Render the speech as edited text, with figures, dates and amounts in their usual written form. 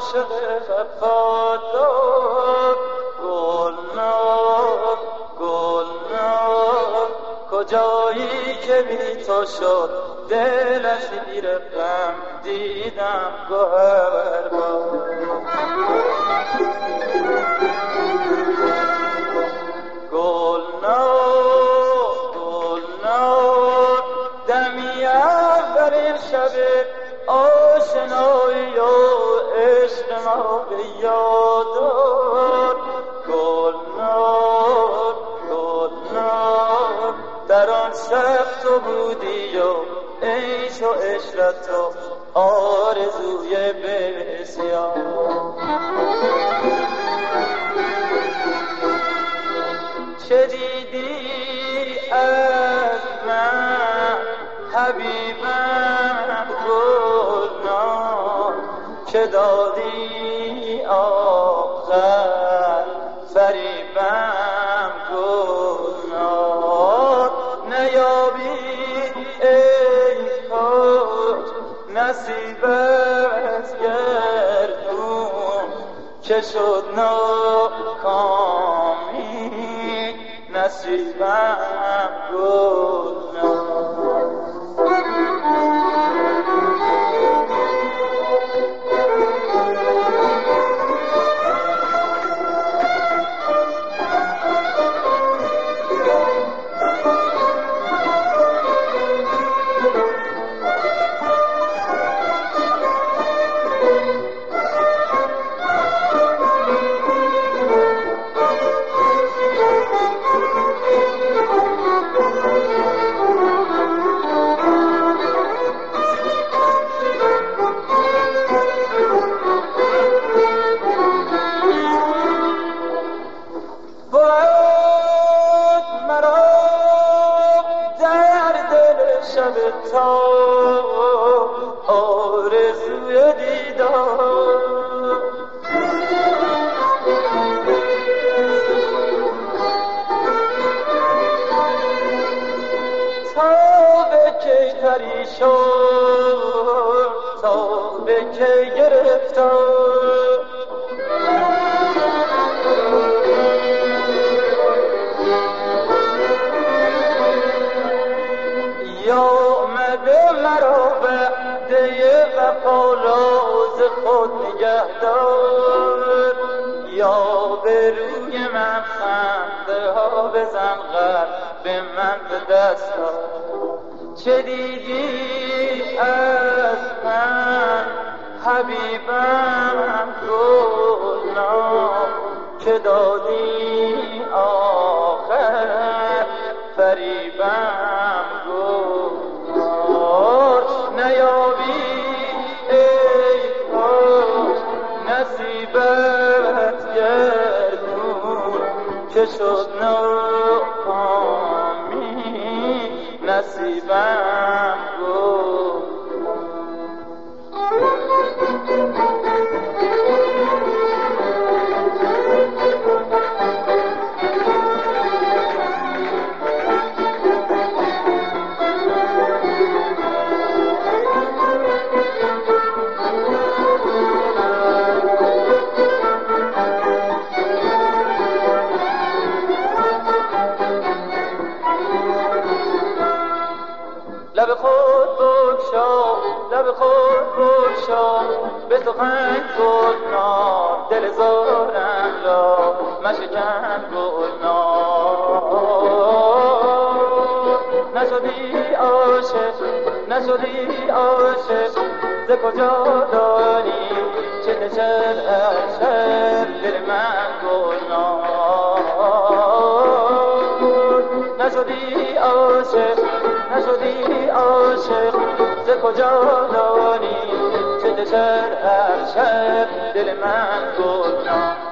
عاشق وفادار گلنار گلنار کجایی که بی تو شد دل اسیر غم دیدم گوهربار دمی اولین شب آشنایی و عشق ما به یادار گلنار گلنار در آن شب تو بودی و عیش و عشرت و آرزوی بسیار چه دیدی از من حبیبم گلنار که دادی آخر فریبم گلنار نیابی ای کاش نصیب از گردون که شد ناکامی نصیبم گلنار تا آرزوی دیدار تا به کی پریشان تا به کی گرفتار یا مرا وعده وفا راز خود نگهدار یا به روی من خنده ها بزن قلب من به دستار چه دیدی از من حبیبم گلنار که دادی آخر فریبم گلنار نیابی ای کاش نصیبت گردون که شد ناکامی نصیبم گلنار لب خود بگشا به سخن گلنار دل زارم را مشکن گلنار نشدی عاشق ز کجا داری چه نشد از شب دل من گلنار نشدی عاشق ز کجا داری چه نشد از شب دل من گلنار